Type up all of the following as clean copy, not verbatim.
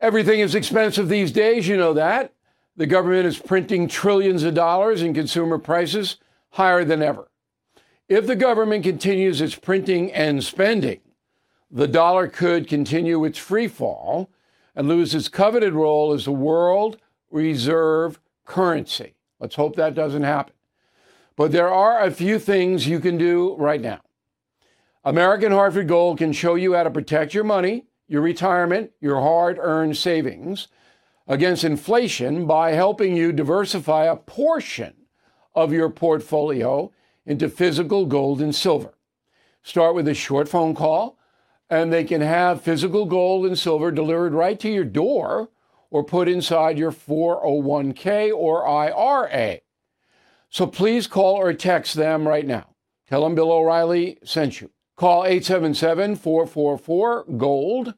Everything is expensive these days, you know that. The government is printing trillions of dollars and consumer prices higher than ever. If the government continues its printing and spending, the dollar could continue its free fall and lose its coveted role as the world reserve currency. Let's hope that doesn't happen. But there are a few things you can do right now. American Hartford Gold can show you how to protect your money, your retirement, your hard-earned savings against inflation by helping you diversify a portion of your portfolio into physical gold and silver. Start with a short phone call, and they can have physical gold and silver delivered right to your door or put inside your 401k or IRA. So please call or text them right now. Tell them Bill O'Reilly sent you. Call 877-444-GOLD,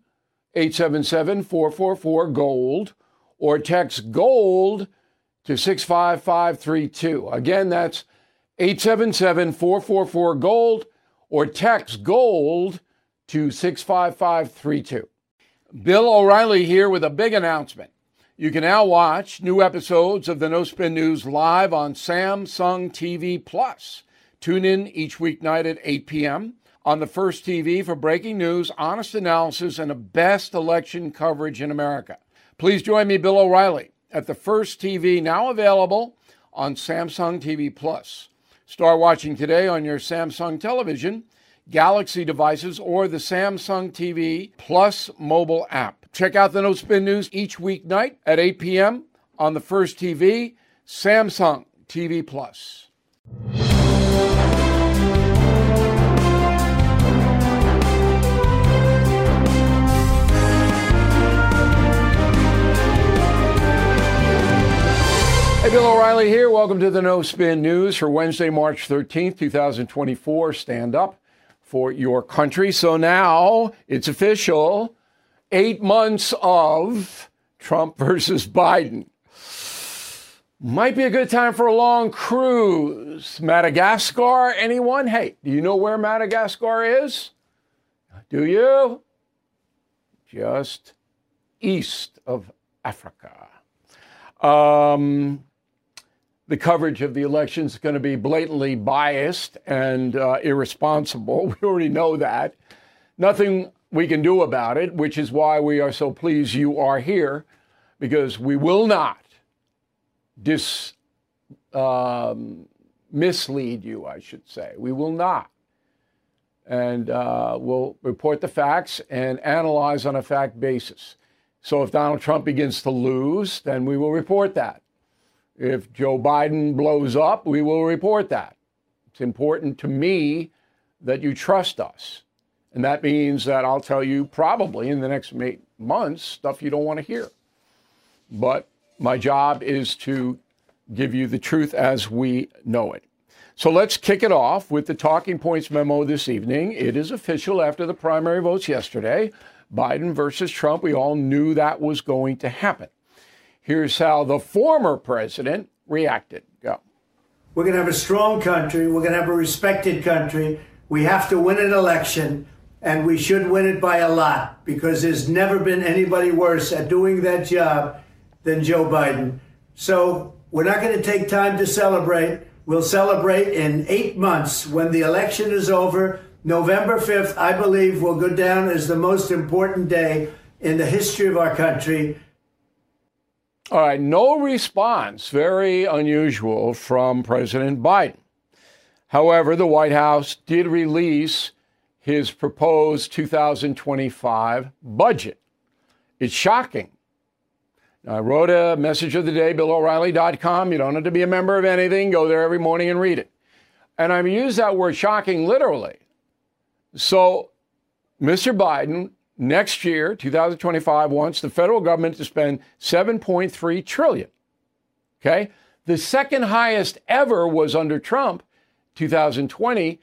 877-444-GOLD, or text GOLD to 65532. Again, that's 877-444-GOLD, or text GOLD to 65532. Bill O'Reilly here with a big announcement. You can now watch new episodes of the No Spin News live on Samsung TV Plus. Tune in each weeknight at 8 p.m. on the First TV for breaking news, honest analysis, and the best election coverage in America. Please join me, Bill O'Reilly, at the First TV, now available on Samsung TV Plus. Start watching today on your Samsung television, Galaxy devices, or the Samsung TV Plus mobile app. Check out the No Spin News each weeknight at 8 p.m. on the First TV, Samsung TV Plus. Hey, Bill O'Reilly here. Welcome to the No Spin News for Wednesday, March 13th, 2024. Stand up for your country. So now it's official. 8 months of Trump versus Biden. Might be a good time for a long cruise. Madagascar, anyone? Hey, do you know where Madagascar is? Do you? Just east of Africa. The coverage of the election is going to be blatantly biased and irresponsible. We already know that. Nothing we can do about it, which is why we are so pleased you are here, because we will not mislead you, I should say. We will not. And we'll report the facts and analyze on a fact basis. So if Donald Trump begins to lose, then we will report that. If Joe Biden blows up, we will report that. It's important to me that you trust us. And that means that I'll tell you probably in the next months stuff you don't want to hear. But my job is to give you the truth as we know it. So let's kick it off with the talking points memo this evening. It is official after the primary votes yesterday. Biden versus Trump. We all knew that was going to happen. Here's how the former president reacted. Go. We're going to have a strong country. We're going to have a respected country. We have to win an election, and we should win it by a lot, because there's never been anybody worse at doing that job than Joe Biden. So we're not going to take time to celebrate. We'll celebrate in 8 months when the election is over. November 5th, I believe, will go down as the most important day in the history of our country. All right, no response, very unusual from President Biden. However, the White House did release his proposed 2025 budget. It's shocking. Now, I wrote a message of the day, BillO'Reilly.com. You don't have to be a member of anything. Go there every morning and read it. And I use that word shocking literally. So, Mr. Biden, next year, 2025, wants the federal government to spend $7.3 trillion. Okay? The second highest ever was under Trump, 2020,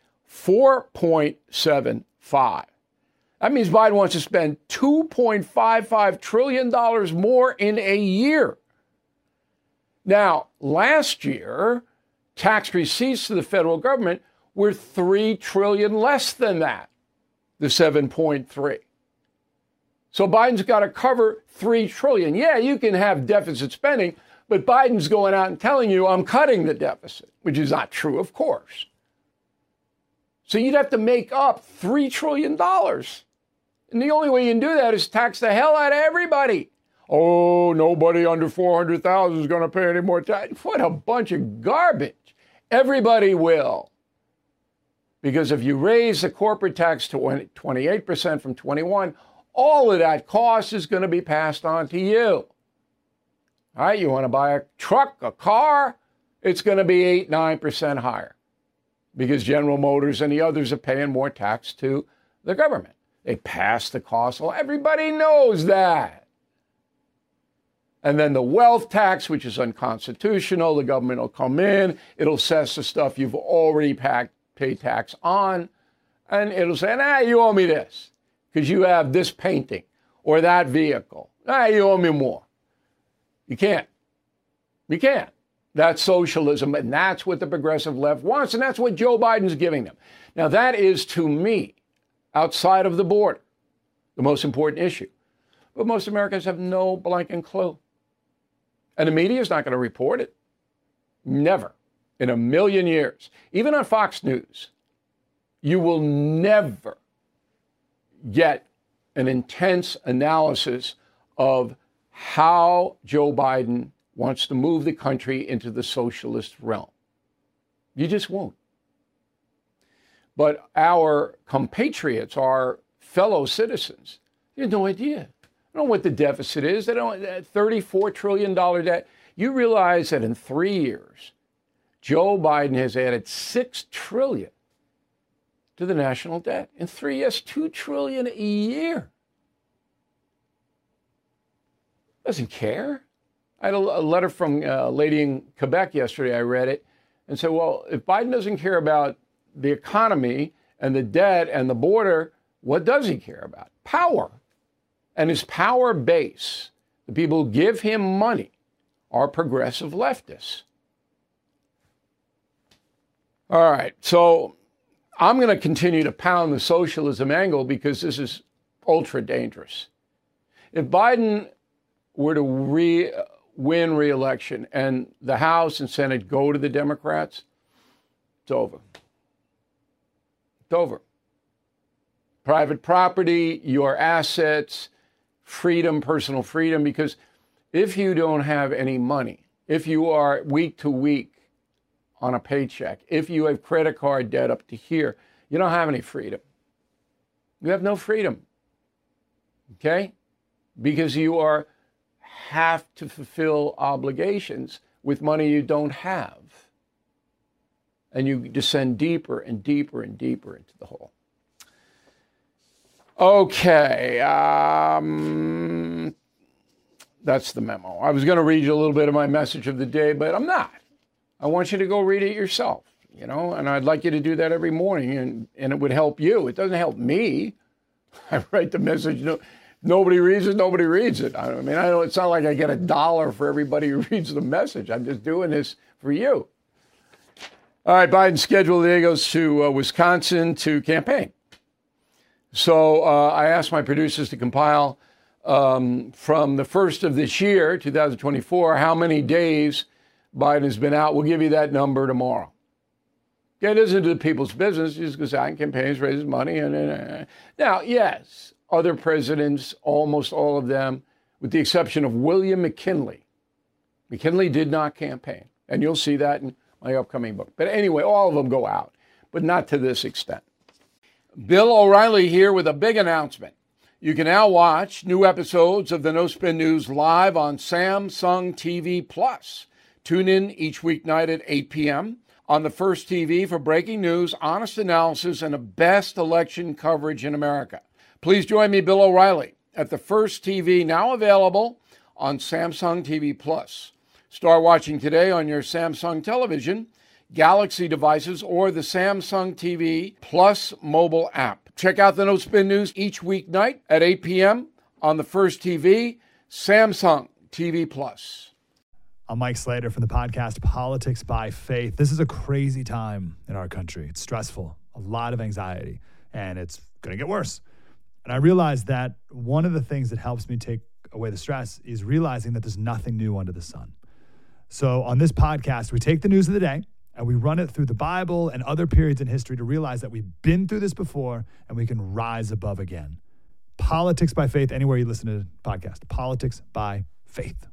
$4.75. That means Biden wants to spend $2.55 trillion more in a year. Now, last year, tax receipts to the federal government were $3 trillion less than that, the 7.3. So Biden's got to cover $3 trillion. Yeah, you can have deficit spending, but Biden's going out and telling you, I'm cutting the deficit, which is not true, of course. So you'd have to make up $3 trillion. And the only way you can do that is tax the hell out of everybody. Oh, nobody under 400,000 is going to pay any more tax. What a bunch of garbage. Everybody will. Because if you raise the corporate tax to 28% from 21%, all of that cost is going to be passed on to you. All right, you want to buy a truck, a car, it's going to be 8-9% higher because General Motors and the others are paying more tax to the government. They pass the cost. Well, everybody knows that. And then the wealth tax, which is unconstitutional, the government will come in, it'll assess the stuff you've already paid tax on, and it'll say, you owe me this because you have this painting or that vehicle. You owe me more. You can't. You can't. That's socialism, and that's what the progressive left wants, and that's what Joe Biden's giving them. Now, that is, to me, outside of the border, the most important issue. But most Americans have no blanking clue. And the media is not going to report it. Never. In a million years. Even on Fox News, you will never get an intense analysis of how Joe Biden wants to move the country into the socialist realm. You just won't. But our compatriots, our fellow citizens, they have no idea. They don't know what the deficit is. They don't. $34 trillion debt. You realize that in 3 years, Joe Biden has added $6 trillion to the national debt. In 3 years, $2 trillion a year. Doesn't care. I had a letter from a lady in Quebec yesterday. I read it and said, well, if Biden doesn't care about the economy and the debt and the border, what does he care about? Power. And his power base, the people who give him money, are progressive leftists. All right, so I'm going to continue to pound the socialism angle because this is ultra dangerous. If Biden were to win re-election and the House and Senate go to the Democrats, it's over. It's over. Private property, your assets, freedom, personal freedom, because if you don't have any money, if you are week to week on a paycheck, if you have credit card debt up to here, you don't have any freedom. You have no freedom. Okay? Because you have to fulfill obligations with money you don't have. And you descend deeper and deeper and deeper into the hole. Okay. That's the memo. I was going to read you a little bit of my message of the day, but I'm not. I want you to go read it yourself, and I'd like you to do that every morning, and it would help you. It doesn't help me. I write the message. Nobody reads it. Nobody reads it. I mean, I know it's not like I get $1 for everybody who reads the message. I'm just doing this for you. All right, Biden's schedule today goes to Wisconsin to campaign. So I asked my producers to compile from the first of this year, 2024, how many days Biden has been out. We'll give you that number tomorrow. Okay, it isn't the people's business. He just goes out and campaigns, raises money. Now, yes, other presidents, almost all of them, with the exception of William McKinley. McKinley did not campaign. And you'll see that in my upcoming book. But anyway, all of them go out, but not to this extent. Bill O'Reilly here with a big announcement. You can now watch new episodes of the No Spin News live on Samsung TV Plus. Tune in each weeknight at 8 p.m. on the First TV for breaking news, honest analysis, and the best election coverage in America. Please join me, Bill O'Reilly, at the First TV, now available on Samsung TV Plus. Start watching today on your Samsung television, Galaxy devices, or the Samsung TV Plus mobile app. Check out the No Spin News each weeknight at 8 p.m. on the First TV, Samsung TV Plus. I'm Mike Slater from the podcast Politics by Faith. This is a crazy time in our country. It's stressful, a lot of anxiety, and it's going to get worse. And I realized that one of the things that helps me take away the stress is realizing that there's nothing new under the sun. So on this podcast, we take the news of the day and we run it through the Bible and other periods in history to realize that we've been through this before and we can rise above again. Politics by Faith, anywhere you listen to the podcast. Politics by Faith.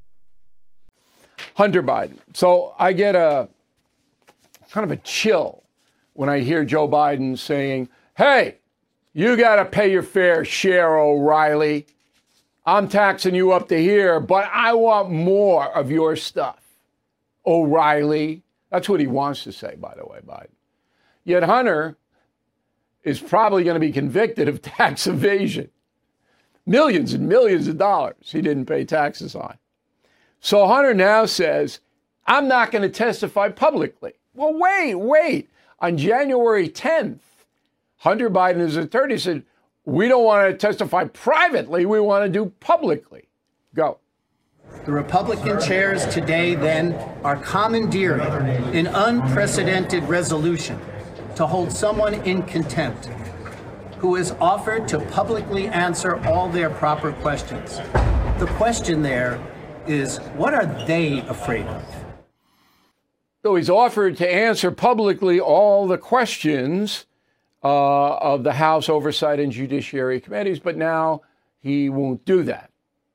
Hunter Biden. So I get a kind of a chill when I hear Joe Biden saying, hey, you got to pay your fair share, O'Reilly. I'm taxing you up to here, but I want more of your stuff, O'Reilly. That's what he wants to say, by the way, Biden. Yet Hunter is probably going to be convicted of tax evasion. Millions and millions of dollars he didn't pay taxes on. So Hunter now says, I'm not going to testify publicly. Well, wait. On January 10th, Hunter Biden, his attorney, said, we don't want to testify privately. We want to do publicly. Go. The Republican chairs today, then, are commandeering an unprecedented resolution to hold someone in contempt who has offered to publicly answer all their proper questions. The question there is, what are they afraid of? So he's offered to answer publicly all the questions of the House Oversight and Judiciary Committees, but now he won't do that.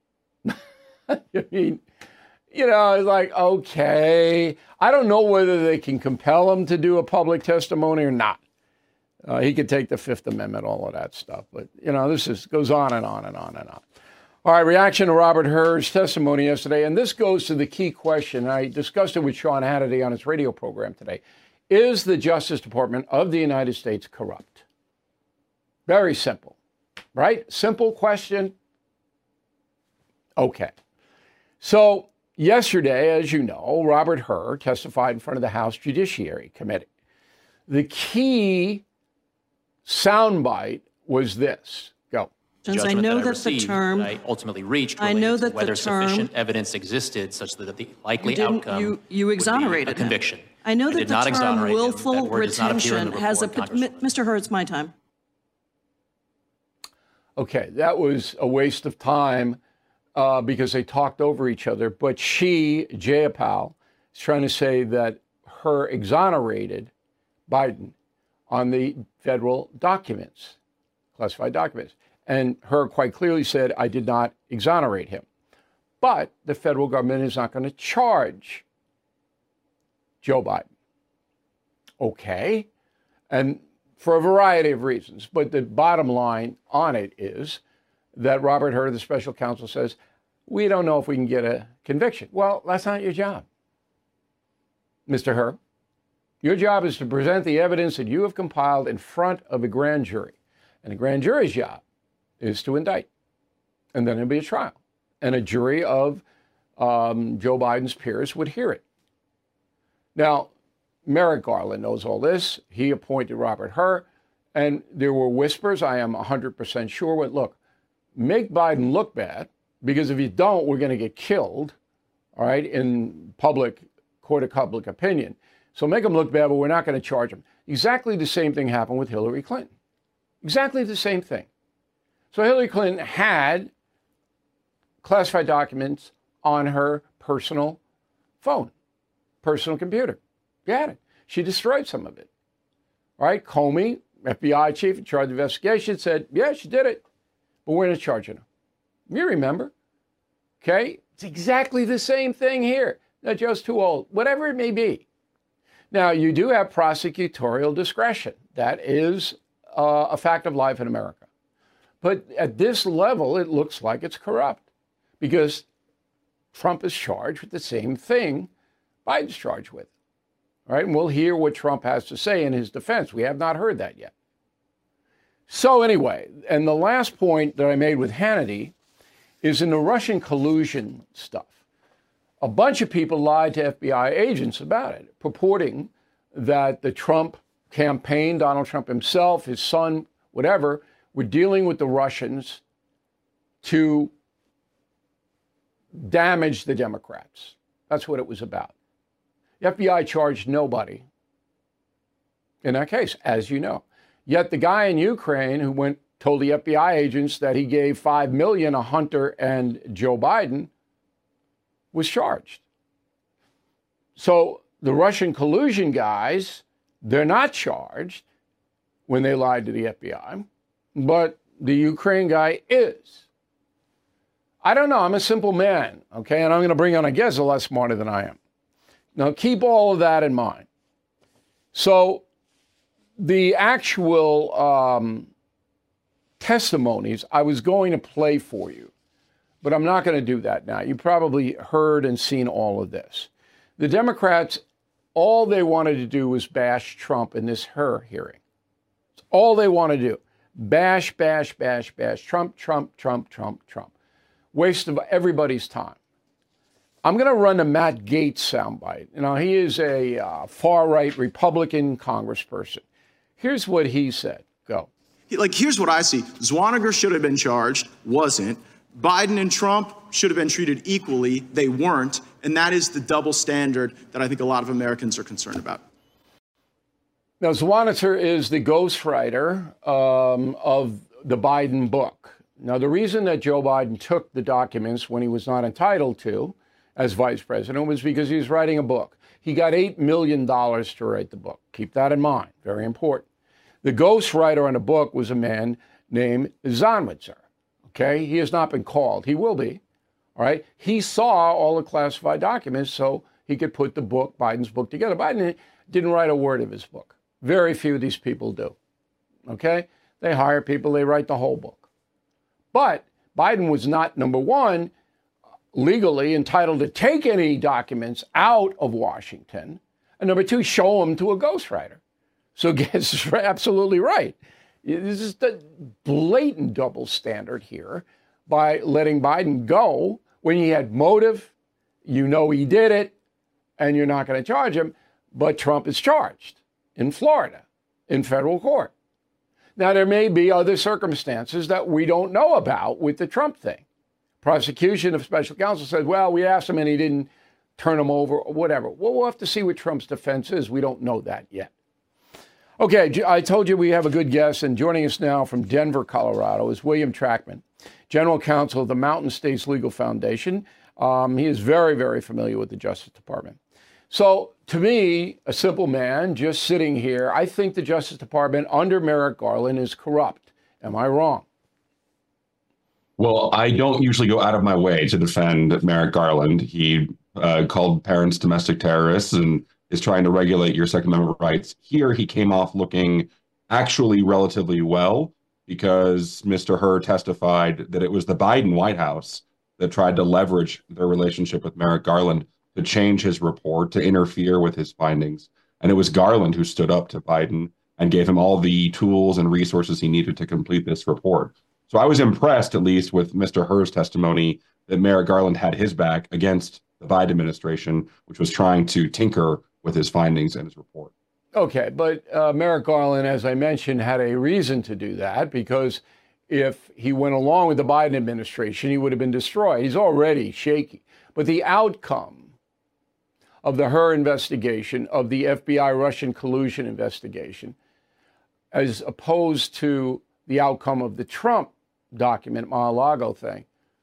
I mean, it's like, okay, I don't know whether they can compel him to do a public testimony or not. He could take the Fifth Amendment, all of that stuff. But, this goes on and on and on and on. All right, reaction to Robert Hur's testimony yesterday. And this goes to the key question. I discussed it with Sean Hannity on his radio program today. Is the Justice Department of the United States corrupt? Very simple, right? Simple question. Okay. So yesterday, as you know, Robert Hur testified in front of the House Judiciary Committee. The key soundbite was this. Go. I know that the term I ultimately reached I know that whether the term, sufficient evidence existed such that the likely outcome you exonerated would be a conviction. I know that the term willful retention has a Mr. Hur, it's my time. Okay, that was a waste of time because they talked over each other. But Jayapal, is trying to say that Hur exonerated Biden on the federal documents, classified documents. And Hur quite clearly said, I did not exonerate him. But the federal government is not going to charge Joe Biden. Okay. And for a variety of reasons. But the bottom line on it is that Robert Hur, the special counsel, says, we don't know if we can get a conviction. Well, that's not your job, Mr. Hur. Your job is to present the evidence that you have compiled in front of a grand jury. And the grand jury's job is to indict. And then there'll be a trial. And a jury of Joe Biden's peers would hear it. Now, Merrick Garland knows all this. He appointed Robert Hur. And there were whispers, I am 100% sure, went, look, make Biden look bad, because if you don't, we're going to get killed, all right, in public, court of public opinion. So make him look bad, but we're not going to charge him. Exactly the same thing happened with Hillary Clinton. Exactly the same thing. So Hillary Clinton had classified documents on her personal phone, personal computer. She had it. She destroyed some of it. All right, Comey, FBI chief in charge of investigation, said, yeah, she did it, but we're not charging her. You remember? Okay? It's exactly the same thing here. That Joe's too old, whatever it may be. Now, you do have prosecutorial discretion. That is a fact of life in America. But at this level, it looks like it's corrupt because Trump is charged with the same thing Biden's charged with. All right, and we'll hear what Trump has to say in his defense. We have not heard that yet. So anyway, and the last point that I made with Hannity is in the Russian collusion stuff. A bunch of people lied to FBI agents about it, purporting that the Trump campaign, Donald Trump himself, his son, whatever, were dealing with the Russians to damage the Democrats. That's what it was about. The FBI charged nobody in that case, as you know. Yet the guy in Ukraine who went told the FBI agents that he gave $5 million to Hunter and Joe Biden, was charged. So the Russian collusion guys, they're not charged when they lied to the FBI, but the Ukraine guy is. I don't know. I'm a simple man, okay? And I'm going to bring on a guest a lot smarter than I am. Now, keep all of that in mind. So the actual testimonies I was going to play for you, but I'm not going to do that now. You probably heard and seen all of this. The Democrats, all they wanted to do was bash Trump in this Hur hearing. It's all they want to do. Bash, bash, bash, bash. Trump, Trump, Trump, Trump, Trump. Waste of everybody's time. I'm going to run the Matt Gaetz soundbite. You know, he is a far-right Republican congressperson. Here's what he said. Go. Like, here's what I see. Zwaniger should have been charged, wasn't. Biden and Trump should have been treated equally. They weren't. And that is the double standard that I think a lot of Americans are concerned about. Now, Zwaniger is the ghostwriter of the Biden book. Now, the reason that Joe Biden took the documents when he was not entitled to as vice president was because he was writing a book. He got $8 million to write the book. Keep that in mind. Very important. The ghostwriter on the book was a man named Zwaniger. Okay? He has not been called. He will be. All right? He saw all the classified documents so he could put the book, Biden's book, together. Biden didn't write a word of his book. Very few of these people do. Okay? They hire people, they write the whole book. But Biden was not, number one, legally entitled to take any documents out of Washington. And number two, show them to a ghostwriter. So Gaetz is absolutely right. This is the blatant double standard here by letting Biden go when he had motive, you know he did it, and you're not going to charge him. But Trump is charged in Florida in federal court. Now, there may be other circumstances that we don't know about with the Trump thing. Prosecution of special counsel says, well, we asked him and he didn't turn him over or whatever. Well, we'll have to see what Trump's defense is. We don't know that yet. Okay, I told you we have a good guest, and joining us now from Denver, Colorado is William Trackman, General Counsel of the Mountain States Legal Foundation. He is very, very familiar with the Justice Department. So, to me, a simple man just sitting here, I think the Justice Department under Merrick Garland is corrupt. Am I wrong? Well, I don't usually go out of my way to defend Merrick Garland. He called parents domestic terrorists and is trying to regulate your Second Amendment rights. Here, he came off looking actually relatively well because Mr. Hur testified that it was the Biden White House that tried to leverage their relationship with Merrick Garland to change his report, to interfere with his findings. And it was Garland who stood up to Biden and gave him all the tools and resources he needed to complete this report. So I was impressed, at least, with Mr. Hur's testimony that Merrick Garland had his back against the Biden administration, which was trying to tinker with his findings and his report. Okay, but Merrick Garland, as I mentioned, had a reason to do that because if he went along with the Biden administration, he would have been destroyed. He's already shaky. But the outcome of the Hur investigation, of the FBI Russian collusion investigation, as opposed to the outcome of the Trump document, Mar-a-Lago thing,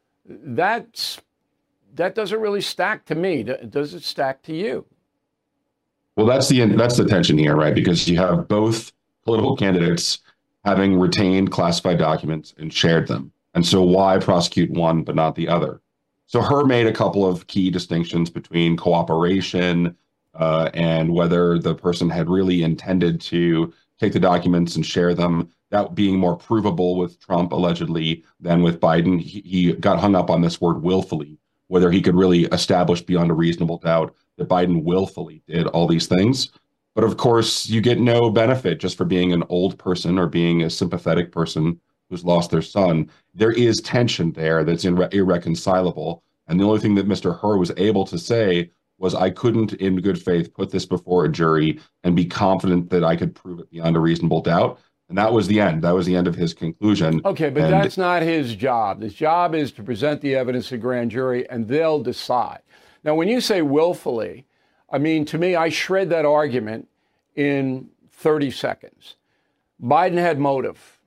that doesn't really stack to me. Does it stack to you? Well, that's the tension here, right? Because you have both political candidates having retained classified documents and shared them. And so why prosecute one but not the other? So Hur made a couple of key distinctions between cooperation and whether the person had really intended to take the documents and share them, that being more provable with Trump, allegedly, than with Biden. He got hung up on this word willfully, whether he could really establish beyond a reasonable doubt that Biden willfully did all these things. But of course, you get no benefit just for being an old person or being a sympathetic person who's lost their son. There is tension there that's irreconcilable. And the only thing that Mr. Hur was able to say was, I couldn't in good faith put this before a jury and be confident that I could prove it beyond a reasonable doubt. And that was the end. That was the end of his conclusion. Okay, but that's not his job. His job is to present the evidence to grand jury, and they'll decide. Now, when you say willfully, I mean, to me, I shred that argument in 30 seconds. Biden had motive.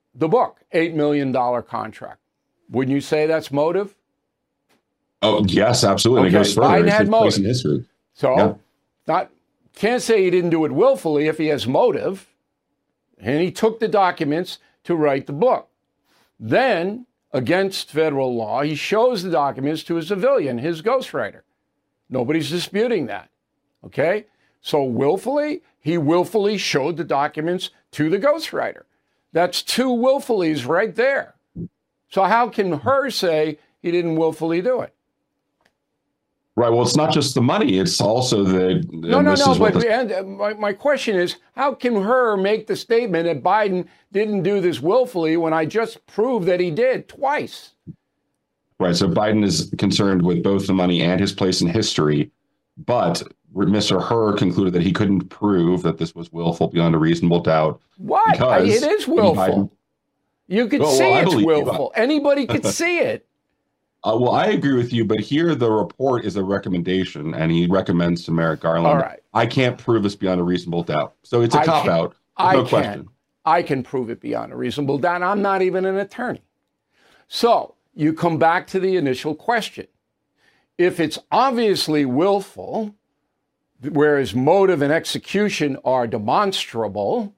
the book, $8 million contract. Wouldn't you say that's motive? Oh, yes, absolutely. Okay. It goes further. Biden It's had his place motive. in history. So can't say he didn't do it willfully if he has motive. And he took the documents to write the book. Then, against federal law, he shows the documents to a civilian, his ghostwriter. Nobody's disputing that. Okay? So willfully, he willfully showed the documents to the ghostwriter. That's two willfullies right there. So how can Hur say he didn't willfully do it? Right. Well, it's not just the money. It's also the... No. But my question is, how can Hur make the statement that Biden didn't do this willfully when I just proved that he did twice? Right. So Biden is concerned with both the money and his place in history. But Mr. Hur concluded that he couldn't prove that this was willful beyond a reasonable doubt. What? It is willful. You could see it's willful. Anybody could see it. Well, I agree with you, but here the report is a recommendation, and he recommends to Merrick Garland. All right. I can't prove this beyond a reasonable doubt. So it's a cop-out. No question. I can prove it beyond a reasonable doubt. I'm not even an attorney. So you come back to the initial question. If it's obviously willful, whereas motive and execution are demonstrable,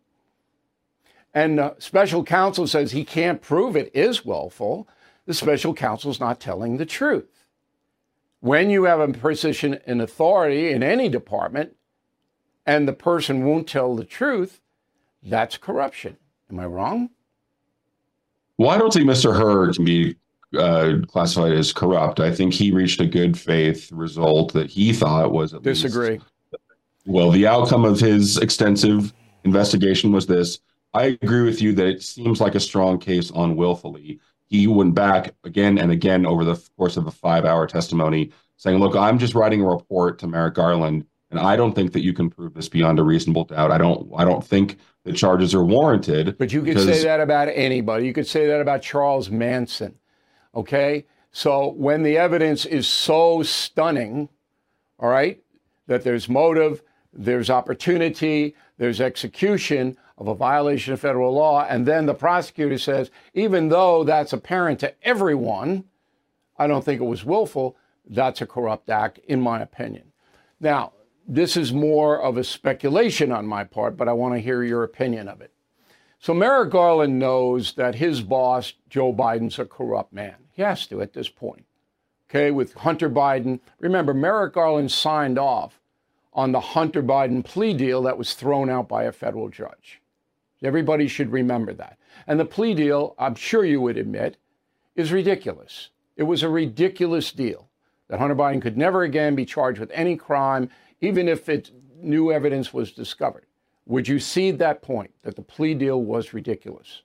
and the special counsel says he can't prove it is willful, the special counsel's not telling the truth. When you have a position in authority in any department and the person won't tell the truth, that's corruption. Am I wrong? Well, I don't think Mr. Hur can be classified as corrupt. I think he reached a good faith result that he thought was at Disagree. least... Well, the outcome of his extensive investigation was this. I agree with you that it seems like a strong case on willfully. He went back again and again over the course of a 5-hour testimony saying, look, I'm just writing a report to Merrick Garland, and I don't think that you can prove this beyond a reasonable doubt. I don't think the charges are warranted. But you could say that about anybody. You could say that about Charles Manson. Okay? So when the evidence is so stunning, all right, that there's motive, there's opportunity, there's execution of a violation of federal law, and then the prosecutor says, even though that's apparent to everyone, I don't think it was willful, that's a corrupt act, in my opinion. Now, this is more of a speculation on my part, but I want to hear your opinion of it. So Merrick Garland knows that his boss, Joe Biden's a corrupt man. He has to at this point. Okay, with Hunter Biden. Remember, Merrick Garland signed off on the Hunter Biden plea deal that was thrown out by a federal judge. Everybody should remember that. And the plea deal, I'm sure you would admit, is ridiculous. It was a ridiculous deal that Hunter Biden could never again be charged with any crime, even if new evidence was discovered. Would you cede that point, that the plea deal was ridiculous?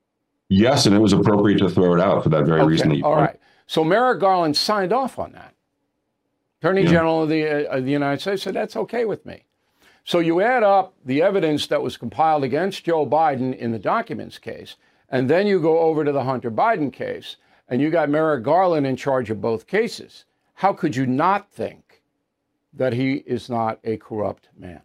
Yes, and it was appropriate to throw it out for that very reason. That you all right. So Merrick Garland signed off on that. Attorney General of the United States said, that's okay with me. So you add up the evidence that was compiled against Joe Biden in the documents case, and then you go over to the Hunter Biden case, and you got Merrick Garland in charge of both cases. How could you not think that he is not a corrupt man?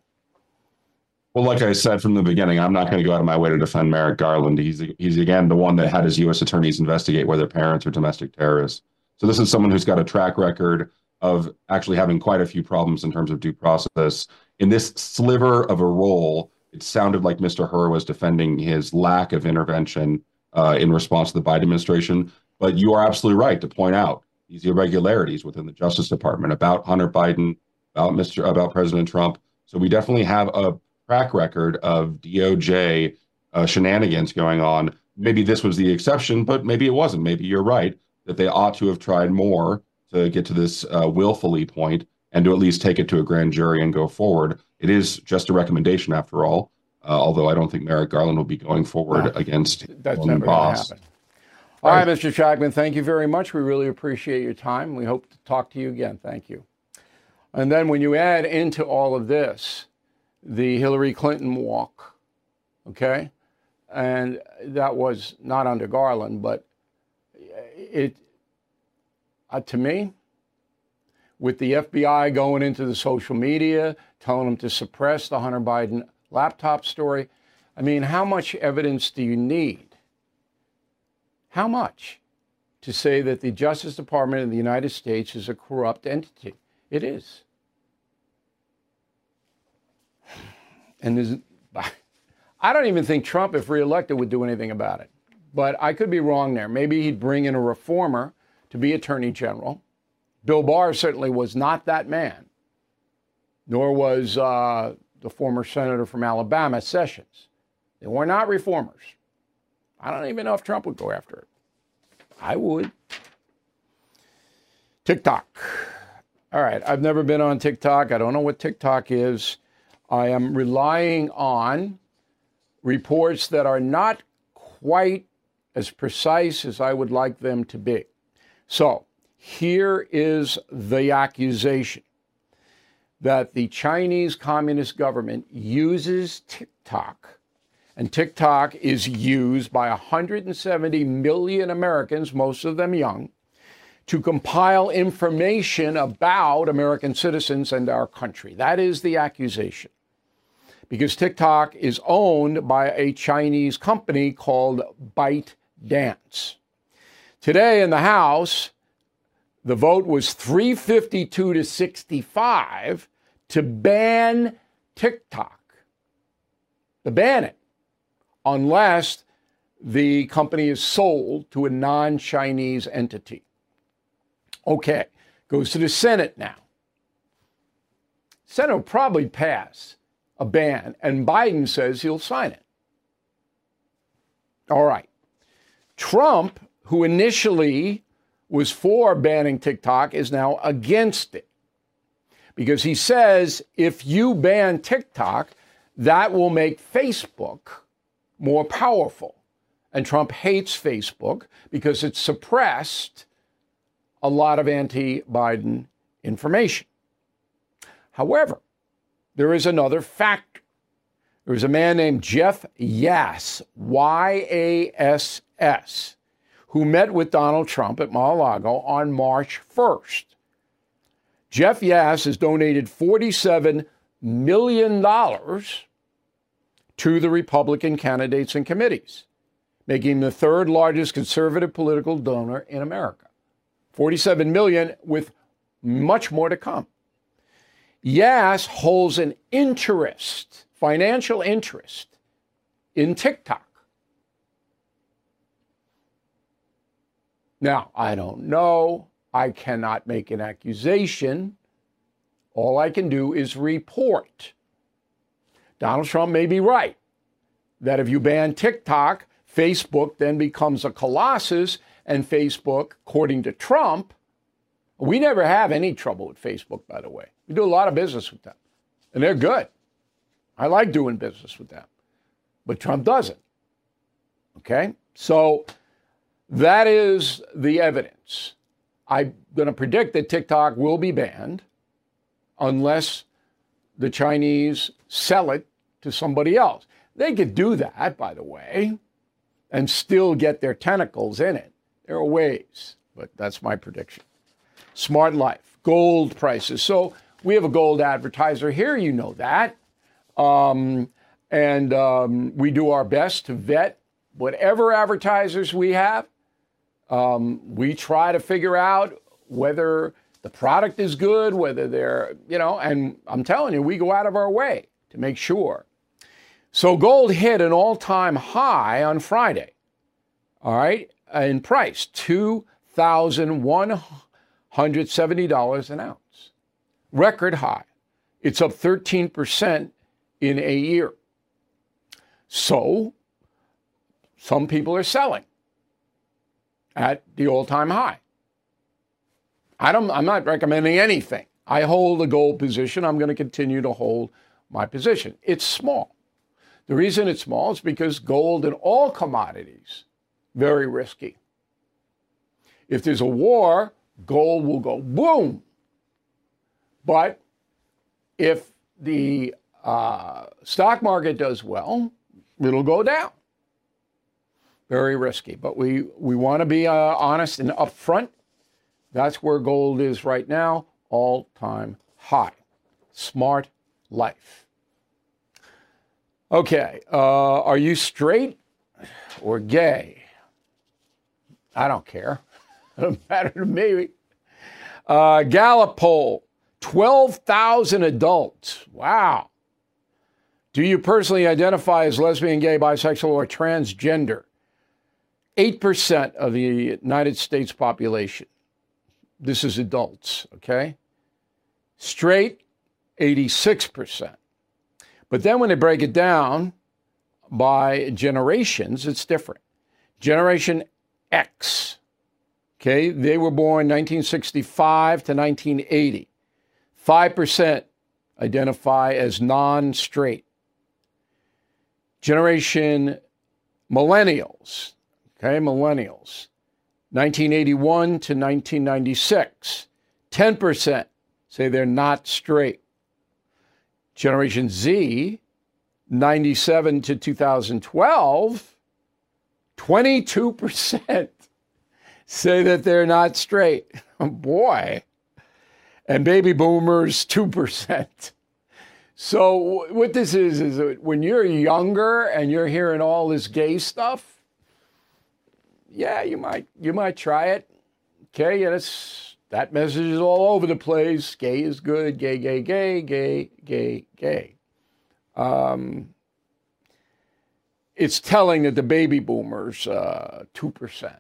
Well, like I said from the beginning, I'm not going to go out of my way to defend Merrick Garland. He's again, the one that had his U.S. attorneys investigate whether parents are domestic terrorists. So this is someone who's got a track record of actually having quite a few problems in terms of due process. In this sliver of a role, it sounded like Mr. Hur was defending his lack of intervention in response to the Biden administration. But you are absolutely right to point out these irregularities within the Justice Department about Hunter Biden, about President Trump. So we definitely have a track record of DOJ shenanigans going on. Maybe this was the exception, but maybe it wasn't. Maybe you're right that they ought to have tried more to get to this willfully point and to at least take it to a grand jury and go forward. It is just a recommendation after all, although I don't think Merrick Garland will be going forward against that's never going to happen. All right, Mr. Chapman, thank you very much. We really appreciate your time. We hope to talk to you again. Thank you. And then when you add into all of this, the Hillary Clinton walk, okay? And that was not under Garland, but it to me, with the FBI going into the social media, telling them to suppress the Hunter Biden laptop story, I mean, how much evidence do you need How much to say that the Justice Department of the United States is a corrupt entity? It is. And I don't even think Trump, if reelected, would do anything about it. But I could be wrong there. Maybe he'd bring in a reformer to be Attorney General. Bill Barr certainly was not that man, nor was the former senator from Alabama, Sessions. They were not reformers. I don't even know if Trump would go after it. I would. TikTok. All right, I've never been on TikTok. I don't know what TikTok is. I am relying on reports that are not quite as precise as I would like them to be. So here is the accusation that the Chinese Communist government uses TikTok, and TikTok is used by 170 million Americans, most of them young, to compile information about American citizens and our country. That is the accusation. Because TikTok is owned by a Chinese company called ByteDance. Today in the House, the vote was 352 to 65 to ban TikTok, to ban it, unless the company is sold to a non-Chinese entity. Okay, goes to the Senate now. Senate will probably pass a ban, and Biden says he'll sign it. All right. Trump, who initially was for banning TikTok, is now against it. Because he says if you ban TikTok, that will make Facebook more powerful. And Trump hates Facebook because it suppressed a lot of anti-Biden information. However, there is another factor. There was a man named Jeff Yass, Y-A-S-S, who met with Donald Trump at Mar-a-Lago on March 1st. Jeff Yass has donated $47 million to the Republican candidates and committees, making him the third largest conservative political donor in America. $47 million, with much more to come. Yass holds an interest, financial interest, in TikTok. Now, I don't know. I cannot make an accusation. All I can do is report. Donald Trump may be right that if you ban TikTok, Facebook then becomes a colossus, and Facebook, according to Trump, we never have any trouble with Facebook, by the way. We do a lot of business with them, and they're good. I like doing business with them, but Trump doesn't. Okay? So that is the evidence. I'm going to predict that TikTok will be banned unless the Chinese sell it to somebody else. They could do that, by the way, and still get their tentacles in it. There are ways, but that's my prediction. Smart life, gold prices. So we have a gold advertiser here, you know that. We do our best to vet whatever advertisers we have. We try to figure out whether the product is good, whether they're, and I'm telling you, we go out of our way to make sure. So gold hit an all-time high on Friday, all right, in price, $2,170 an ounce. Record high. It's up 13% in a year. So some people are selling at the all-time high. I'm not recommending anything. I hold a gold position. I'm going to continue to hold my position. It's small. The reason it's small is because gold and all commodities, very risky. If there's a war, gold will go boom. But if the stock market does well, it'll go down. Very risky. But we want to be honest and upfront. That's where gold is right now, all-time high. Smart life. Okay, are you straight or gay? I don't care. It doesn't matter to me. Gallup poll, 12,000 adults. Wow. Do you personally identify as lesbian, gay, bisexual, or transgender? 8% of the United States population. This is adults, okay? Straight, 86%. But then when they break it down by generations, it's different. Generation X, okay? They were born 1965 to 1980. 5% identify as non-straight. Generation Millennials, okay, millennials, 1981 to 1996, 10% say they're not straight. Generation Z, 97 to 2012, 22% say that they're not straight. Oh, boy. And baby boomers, 2%. So what this is that when you're younger and you're hearing all this gay stuff, yeah, you might try it. Okay, yeah, that message is all over the place. Gay is good. Gay, gay, gay, gay, gay, gay. It's telling that the baby boomers, 2%.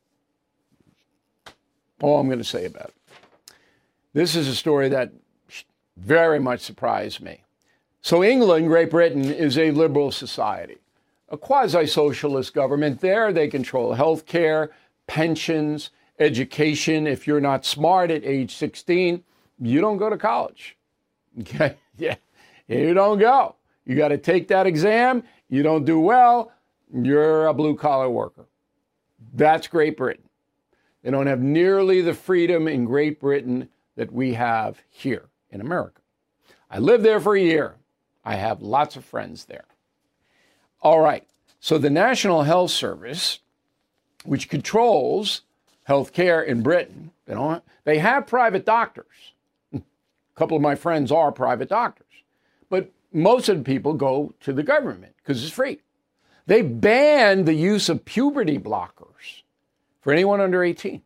All I'm going to say about it. This is a story that very much surprised me. So England, Great Britain, is a liberal society, a quasi-socialist government. There they control health care, pensions, education. If you're not smart at age 16, you don't go to college. Okay? Yeah, you don't go. You got to take that exam. You don't do well, you're a blue-collar worker. That's Great Britain. They don't have nearly the freedom in Great Britain that we have here in America. I lived there for a year. I have lots of friends there. All right. So the National Health Service, which controls health care in Britain, they have private doctors. A couple of my friends are private doctors. But most of the people go to the government because it's free. They banned the use of puberty blockers for anyone under 18.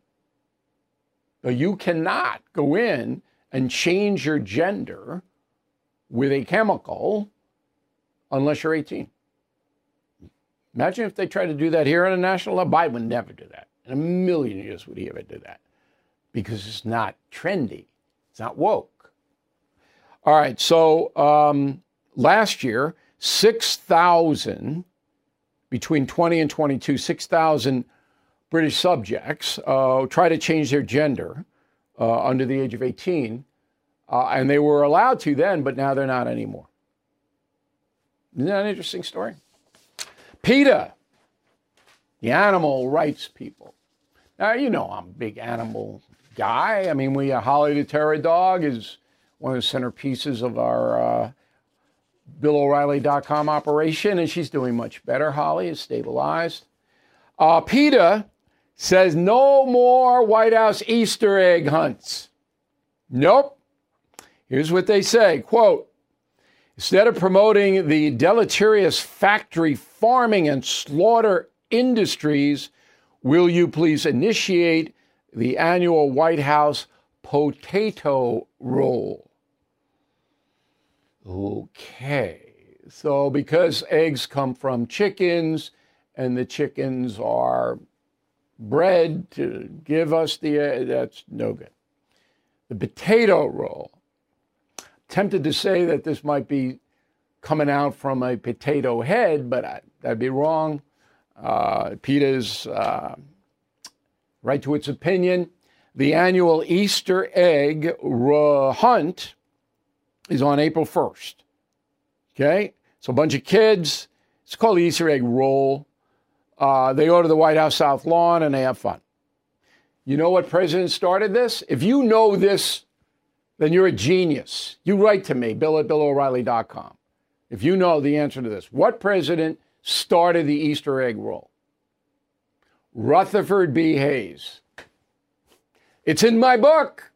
So you cannot go in and change your gender with a chemical unless you're 18. Imagine if they tried to do that here on a national level. Biden would never do that. In a million years would he ever do that. Because it's not trendy. It's not woke. All right, so last year, 6,000, between 20 and 22, 6,000 British subjects try to change their gender under the age of 18. And they were allowed to then, but now they're not anymore. Isn't that an interesting story? PETA, the animal rights people. Now, you know I'm a big animal guy. I mean, Holly the Terror Dog is one of the centerpieces of our BillO'Reilly.com operation, and she's doing much better. Holly is stabilized. PETA says no more White House Easter egg hunts. Nope. Here's what they say, quote, instead of promoting the deleterious factory farming and slaughter industries, will you please initiate the annual White House potato roll? Okay, so because eggs come from chickens and the chickens are bred to give us the egg, that's no good. The potato roll. Tempted to say that this might be coming out from a potato head, but that'd be wrong. PETA's right to its opinion. The annual Easter egg hunt is on April 1st. Okay? So a bunch of kids. It's called the Easter egg roll. They go to the White House South Lawn and they have fun. You know what president started this? If you know this, then you're a genius. You write to me, Bill at BillO'Reilly.com. If you know the answer to this. What president started the Easter egg roll? Rutherford B. Hayes. It's in my book.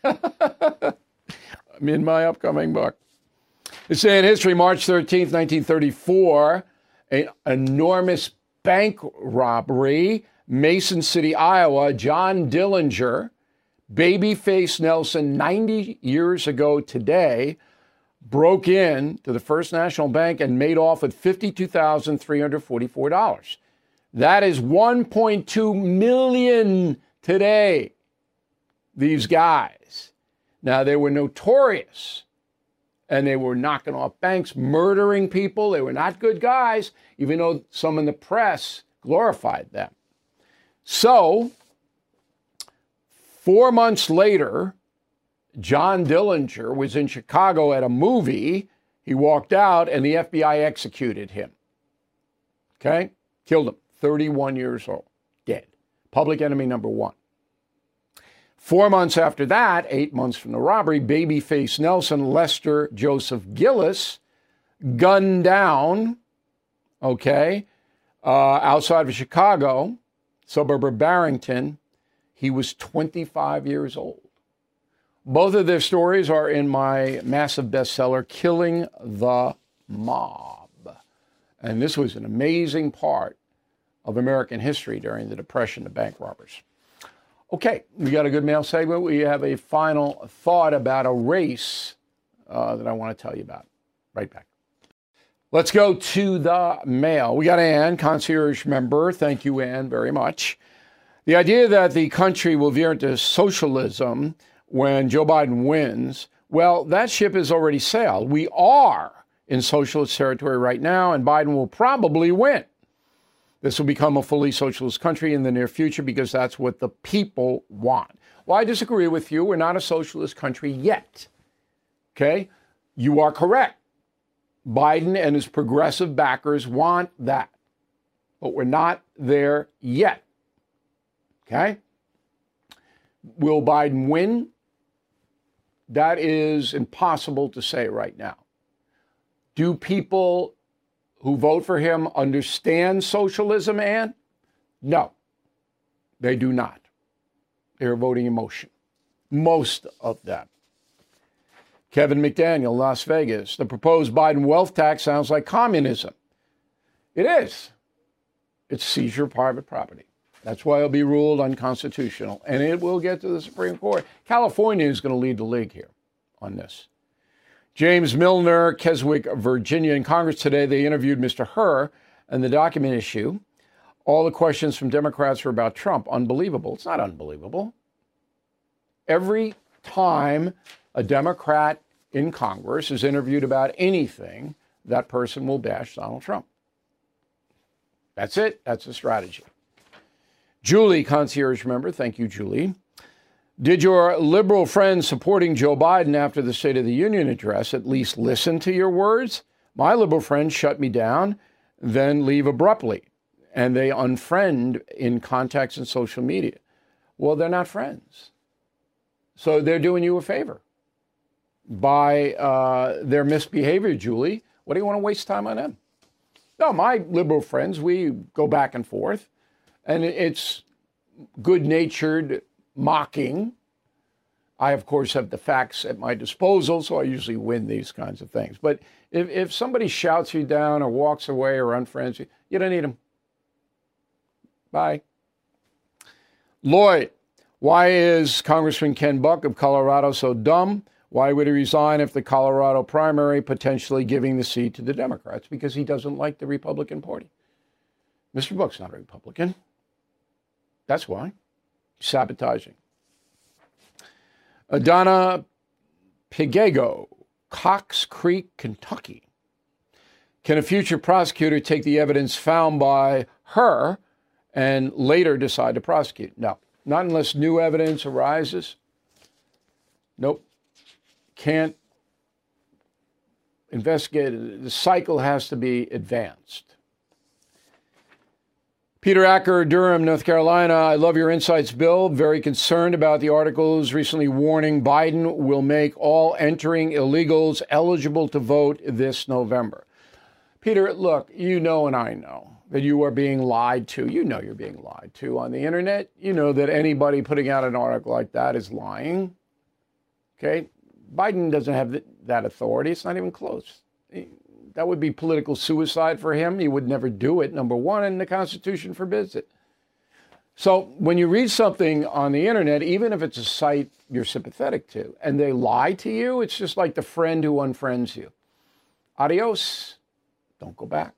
I'm in my upcoming book. This day in history, March 13th, 1934, an enormous bank robbery Mason City, Iowa, John Dillinger, Babyface Nelson, 90 years ago today, broke in to the First National Bank and made off with $52,344. That is $1.2 million today, these guys. Now, they were notorious, and they were knocking off banks, murdering people. They were not good guys, even though some in the press glorified them. So, 4 months later, John Dillinger was in Chicago at a movie. He walked out, and the FBI executed him. Okay? Killed him. 31 years old. Dead. Public enemy number one. 4 months after that, 8 months from the robbery, Babyface Nelson, Lester Joseph Gillis, gunned down, outside of Chicago, suburb of Barrington. He was 25 years old. Both of their stories are in my massive bestseller, Killing the Mob. And this was an amazing part of American history during the Depression, the bank robbers. Okay, we got a good mail segment. We have a final thought about a race that I want to tell you about. Right back. Let's go to the mail. We got Ann, concierge member. Thank you, Ann, very much. The idea that the country will veer into socialism when Joe Biden wins, well, that ship has already sailed. We are in socialist territory right now, and Biden will probably win. This will become a fully socialist country in the near future because that's what the people want. Well, I disagree with you. We're not a socialist country yet. Okay? You are correct. Biden and his progressive backers want that. But we're not there yet. Okay? Will Biden win? That is impossible to say right now. Do people who vote for him understand socialism, Ann? No, they do not. They're voting emotion. Most of them. Kevin McDaniel, Las Vegas. The proposed Biden wealth tax sounds like communism. It is. It's seizure of private property. That's why it'll be ruled unconstitutional. And it will get to the Supreme Court. California is going to lead the league here on this. James Milner, Keswick, Virginia. In Congress today, they interviewed Mr. Hur and the document issue. All the questions from Democrats were about Trump. Unbelievable. It's not unbelievable. Every time a Democrat in Congress is interviewed about anything, that person will bash Donald Trump. That's it. That's the strategy. Julie, concierge member. Thank you, Julie. Did your liberal friends supporting Joe Biden after the State of the Union address at least listen to your words? My liberal friends shut me down, then leave abruptly, and they unfriend in contacts and social media. Well, they're not friends. So they're doing you a favor by their misbehavior, Julie. What do you want to waste time on them? No, my liberal friends, we go back and forth, and it's good-natured mocking. I, of course, have the facts at my disposal, so I usually win these kinds of things. But if somebody shouts you down or walks away or unfriends you, you don't need them. Bye. Lloyd, why is Congressman Ken Buck of Colorado so dumb? Why would he resign if the Colorado primary potentially giving the seat to the Democrats? Because he doesn't like the Republican Party. Mr. Buck's not a Republican. That's why. Sabotaging. Donna Pigego, Cox Creek, Kentucky. Can a future prosecutor take the evidence found by her and later decide to prosecute? No, not unless new evidence arises. Nope. Can't investigate it. The cycle has to be advanced. Peter Acker, Durham, North Carolina. I love your insights, Bill. Very concerned about the articles recently warning Biden will make all entering illegals eligible to vote this November. Peter, look, you know and I know that you are being lied to. You know you're being lied to on the internet. You know that anybody putting out an article like that is lying. Okay? Biden doesn't have that authority. It's not even close. That would be political suicide for him. He would never do it, number one, and the Constitution forbids it. So when you read something on the internet, even if it's a site you're sympathetic to, and they lie to you, it's just like the friend who unfriends you. Adios. Don't go back.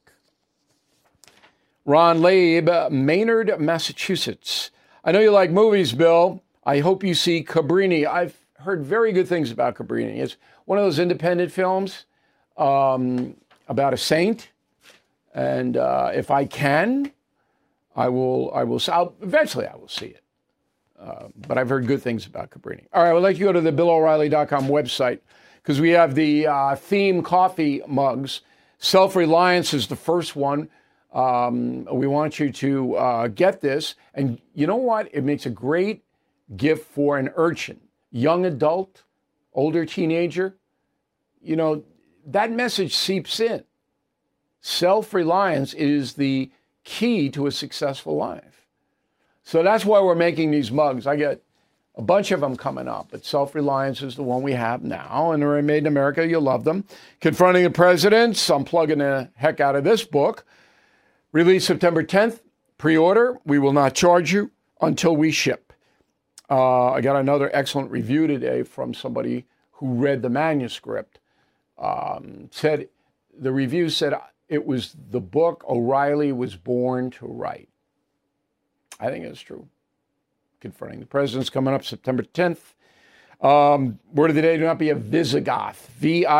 Ron Laib, Maynard, Massachusetts. I know you like movies, Bill. I hope you see Cabrini. I've heard very good things about Cabrini. It's one of those independent films about a saint. And if I can, eventually I will see it. But I've heard good things about Cabrini. All right, I would like you to go to the BillO'Reilly.com website because we have the theme coffee mugs. Self-Reliance is the first one. We want you to get this. And you know what? It makes a great gift for an urchin, young adult, older teenager. You know, that message seeps in. Self-reliance is the key to a successful life. So that's why we're making these mugs. I get a bunch of them coming up, but Self-Reliance is the one we have now, and they're made in America. You'll love them. Confronting the Presidents. I'm plugging the heck out of this book. Released September 10th. Pre-order. We will not charge you until we ship. I got another excellent review today from somebody who read the manuscript. The review said it was the book O'Reilly was born to write. I think it's true. Confronting the Presidents coming up September 10th. Word of the day, do not be a Visigoth.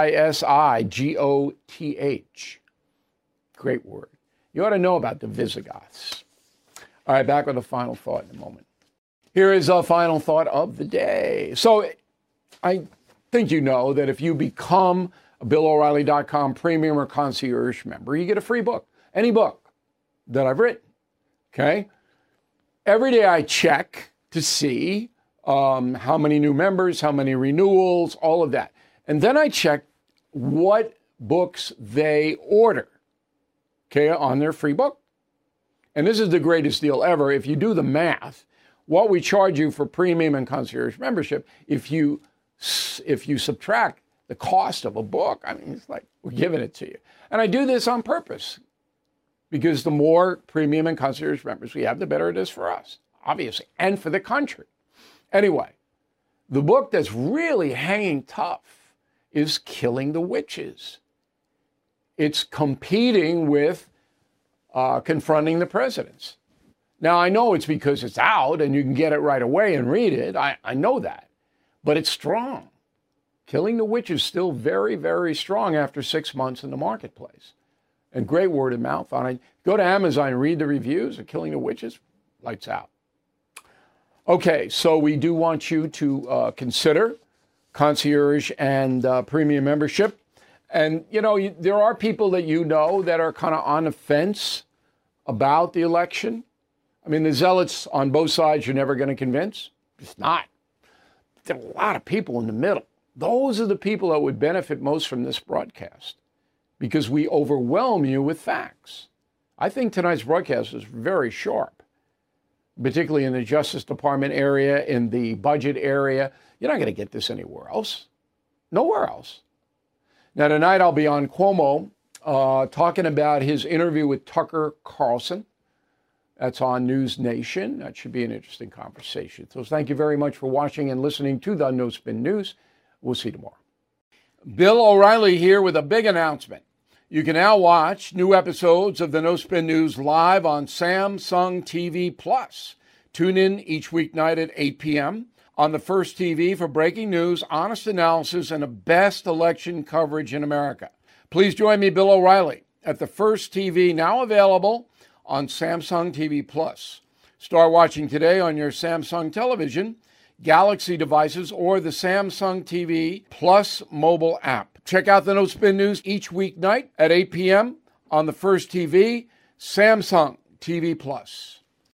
Visigoth. Great word. You ought to know about the Visigoths. All right, back with a final thought in a moment. Here is a final thought of the day. So I think you know that if you become a BillO'Reilly.com premium or concierge member, you get a free book, any book that I've written, okay? Every day I check to see how many new members, how many renewals, all of that. And then I check what books they order, okay, on their free book. And this is the greatest deal ever. If you do the math, what we charge you for premium and concierge membership, if you subtract the cost of a book, I mean, it's like we're giving it to you. And I do this on purpose because the more premium and concierge members we have, the better it is for us, obviously, and for the country. Anyway, the book that's really hanging tough is Killing the Witches. It's competing with Confronting the Presidents. Now, I know it's because it's out and you can get it right away and read it. I know that. But it's strong. Killing the Witch is still very, very strong after 6 months in the marketplace. And great word of mouth on it. Go to Amazon and read the reviews of Killing the Witches. Lights out. Okay, so we do want you to consider concierge and premium membership. And, you know, there are people that you know that are kind of on the fence about the election. I mean, the zealots on both sides you're never going to convince. It's not. There are a lot of people in the middle. Those are the people that would benefit most from this broadcast because we overwhelm you with facts. I think tonight's broadcast is very sharp, particularly in the Justice Department area, in the budget area. You're not going to get this anywhere else. Nowhere else. Now, tonight I'll be on Cuomo talking about his interview with Tucker Carlson. That's on News Nation. That should be an interesting conversation. So thank you very much for watching and listening to the No Spin News. We'll see you tomorrow. Bill O'Reilly here with a big announcement. You can now watch new episodes of the No Spin News live on Samsung TV Plus. Tune in each weeknight at 8 p.m. on the First TV for breaking news, honest analysis, and the best election coverage in America. Please join me, Bill O'Reilly, at the First TV, now available on Samsung TV Plus. Start watching today on your Samsung television, Galaxy devices, or the Samsung TV Plus mobile app. Check out the No Spin News each weeknight at 8 p.m. on the First TV, Samsung TV Plus.